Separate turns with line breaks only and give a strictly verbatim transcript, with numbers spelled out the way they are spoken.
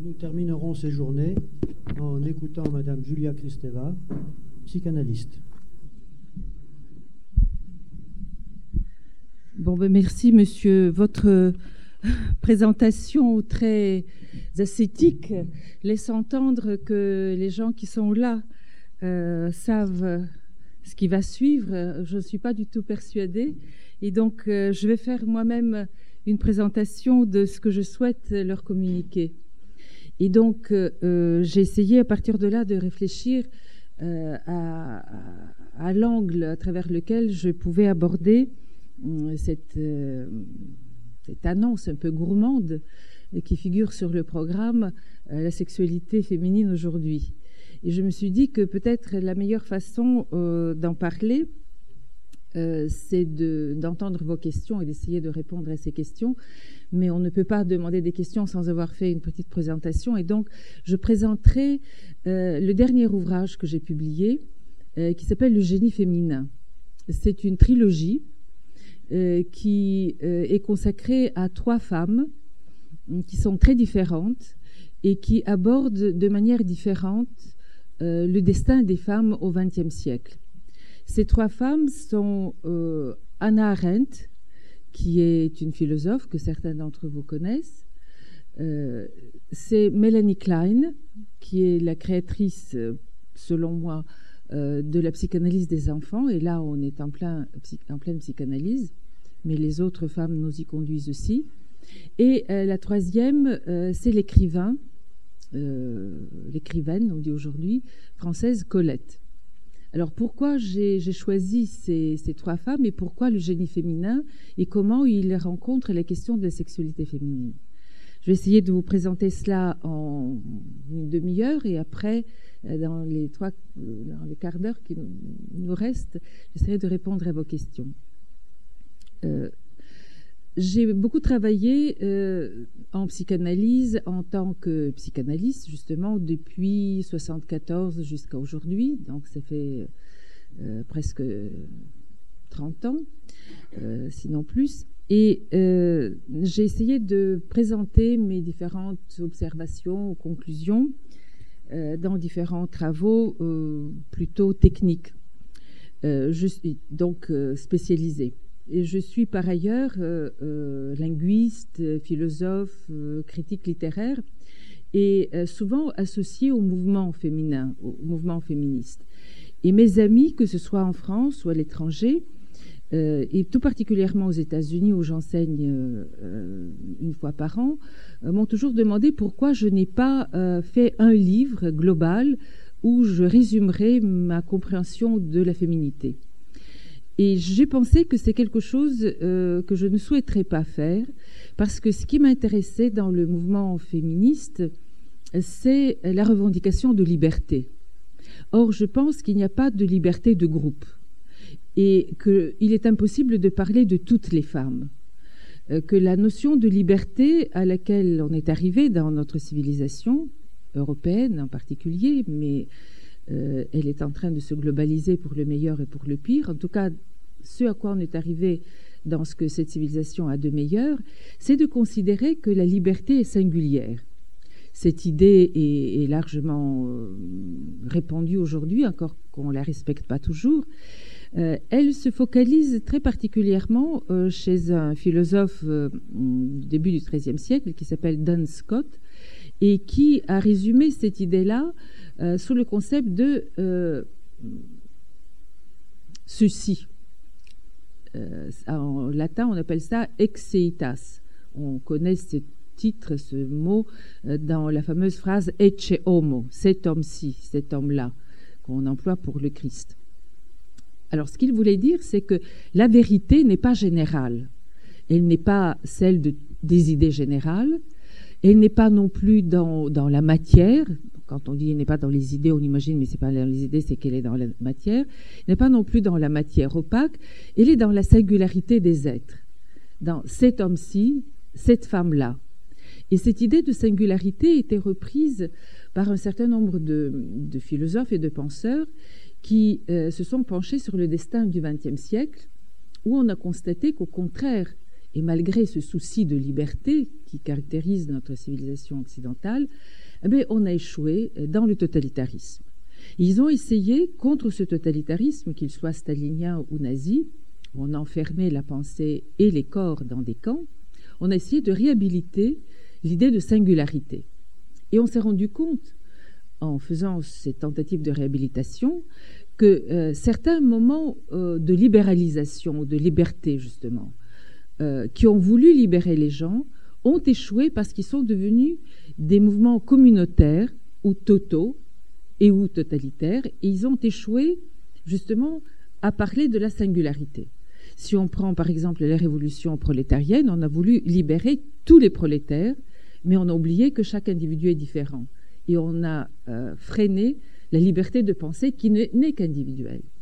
nous terminerons ces journées en écoutant Madame Julia Kristeva, psychanalyste.
Bon, ben merci, monsieur. Votre présentation très ascétique laisse entendre que les gens qui sont là euh, savent ce qui va suivre. Je ne suis pas du tout persuadée. Et donc, euh, je vais faire moi-même une présentation de ce que je souhaite leur communiquer. Et donc, euh, j'ai essayé à partir de là de réfléchir euh, à, à, à l'angle à travers lequel je pouvais aborder euh, cette, euh, cette annonce un peu gourmande qui figure sur le programme euh, La sexualité féminine aujourd'hui. Et je me suis dit que peut-être la meilleure façon euh, d'en parler, Euh, c'est de, d'entendre vos questions et d'essayer de répondre à ces questions. Mais on ne peut pas demander des questions sans avoir fait une petite présentation. Et donc, je présenterai euh, le dernier ouvrage que j'ai publié, euh, qui s'appelle Le génie féminin. C'est une trilogie euh, qui euh, est consacrée à trois femmes euh, qui sont très différentes et qui abordent de manière différente euh, le destin des femmes au vingtième siècle. Ces trois femmes sont euh, Hannah Arendt, qui est une philosophe que certains d'entre vous connaissent. Euh, c'est Melanie Klein, qui est la créatrice, selon moi, euh, de la psychanalyse des enfants. Et là, on est en, plein, en pleine psychanalyse, mais les autres femmes nous y conduisent aussi. Et euh, la troisième, euh, c'est l'écrivain, euh, l'écrivaine, on dit aujourd'hui, française Colette. Alors pourquoi j'ai, j'ai choisi ces, ces trois femmes et pourquoi le génie féminin et comment il rencontre la question de la sexualité féminine. Je vais essayer de vous présenter cela en une demi-heure et après, dans les trois, dans les quarts d'heure qui nous restent, j'essaierai de répondre à vos questions. Euh, J'ai beaucoup travaillé euh, en psychanalyse en tant que psychanalyste, justement, depuis mille neuf cent soixante-quatorze jusqu'à aujourd'hui. Donc, ça fait euh, presque trente ans, euh, sinon plus. Et euh, j'ai essayé de présenter mes différentes observations ou conclusions euh, dans différents travaux euh, plutôt techniques, euh, je, donc euh, spécialisés. Et je suis par ailleurs euh, euh, linguiste, philosophe, euh, critique littéraire et euh, souvent associée au mouvement féminin, au mouvement féministe. Et mes amis, que ce soit en France ou à l'étranger, euh, et tout particulièrement aux États-Unis où j'enseigne euh, euh, une fois par an, euh, m'ont toujours demandé pourquoi je n'ai pas euh, fait un livre global où je résumerai ma compréhension de la féminité. Et j'ai pensé que c'est quelque chose euh, que je ne souhaiterais pas faire parce que ce qui m'intéressait dans le mouvement féministe, c'est la revendication de liberté. Or, je pense qu'il n'y a pas de liberté de groupe et qu'il est impossible de parler de toutes les femmes. Euh, que la notion de liberté à laquelle on est arrivé dans notre civilisation, européenne en particulier, mais Euh, elle est en train de se globaliser pour le meilleur et pour le pire. En tout cas, ce à quoi on est arrivé dans ce que cette civilisation a de meilleur, c'est de considérer que la liberté est singulière. Cette idée est, est largement euh, répandue aujourd'hui, encore qu'on ne la respecte pas toujours. Euh, elle se focalise très particulièrement euh, chez un philosophe euh, du début du treizième siècle qui s'appelle Duns Scott et qui a résumé cette idée-là Euh, sous le concept de euh, ceci. Euh, en latin, on appelle ça exeitas. On connaît ce titre, ce mot, euh, dans la fameuse phrase ecce homo, cet homme-ci, cet homme-là, qu'on emploie pour le Christ. Alors, ce qu'il voulait dire, c'est que la vérité n'est pas générale. Elle n'est pas celle de, des idées générales. Elle n'est pas non plus dans, dans la matière. Quand on dit elle n'est pas dans les idées, on imagine, mais ce n'est pas dans les idées, c'est qu'elle est dans la matière. Elle n'est pas non plus dans la matière opaque. Elle est dans la singularité des êtres. Dans cet homme-ci, cette femme-là. Et cette idée de singularité était reprise par un certain nombre de, de philosophes et de penseurs qui euh, se sont penchés sur le destin du vingtième siècle, où on a constaté qu'au contraire, Et malgré ce souci de liberté qui caractérise notre civilisation occidentale, eh bien, on a échoué dans le totalitarisme. Ils ont essayé, contre ce totalitarisme, qu'il soit stalinien ou nazi, où on enfermait la pensée et les corps dans des camps, on a essayé de réhabiliter l'idée de singularité. Et on s'est rendu compte, en faisant ces tentatives de réhabilitation, que euh, certains moments euh, de libéralisation, de liberté justement, euh, qui ont voulu libérer les gens, ont échoué parce qu'ils sont devenus des mouvements communautaires ou totaux et ou totalitaires, et ils ont échoué justement à parler de la singularité. Si on prend par exemple la révolution prolétarienne, on a voulu libérer tous les prolétaires, mais on a oublié que chaque individu est différent. Et on a euh, freiné la liberté de penser qui n'est qu'individuelle.